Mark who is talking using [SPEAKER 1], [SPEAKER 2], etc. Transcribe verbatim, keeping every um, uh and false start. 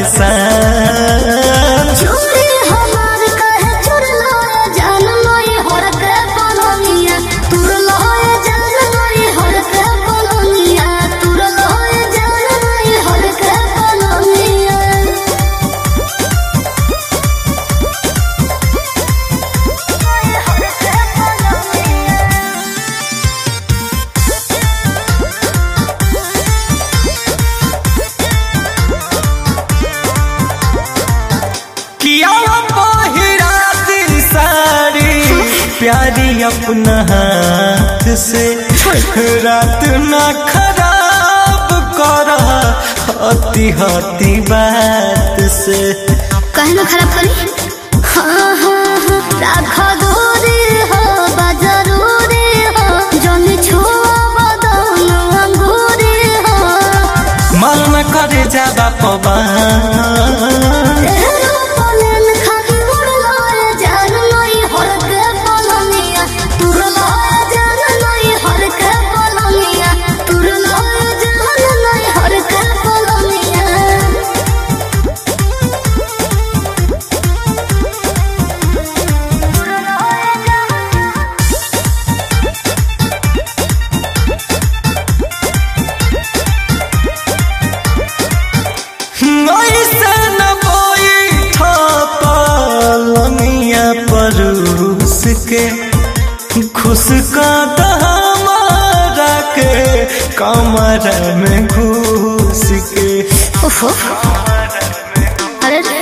[SPEAKER 1] परेशान।
[SPEAKER 2] चोरी हमार कहे चुरलो जान मोई हरक पलंगिया तुरलो जान मोई हरक पलंगिया तुरलो जान मोई हरक पलंगिया।
[SPEAKER 1] किया पहिरा दिन साड़ी प्यारी अपना हाथ से रात ना खराब कर हती हती बात से।
[SPEAKER 2] कहे ना खराब करी हाँ हाँ हाँ राखा दूरी हो बजरूरी हो जनी छुआ बदन अंगूरी हो
[SPEAKER 1] मन न करे जाबा पवन
[SPEAKER 2] पलन खाकी उड़लो जान नई हरक पलंगिया तुरलो जान नई हरक पलंगिया तुरलो जान नई हरक पलंगिया।
[SPEAKER 1] ऐसे न बैठा पलंगिया परूस के खुश का हमारा के कमर में घुस के।
[SPEAKER 2] उफ अरे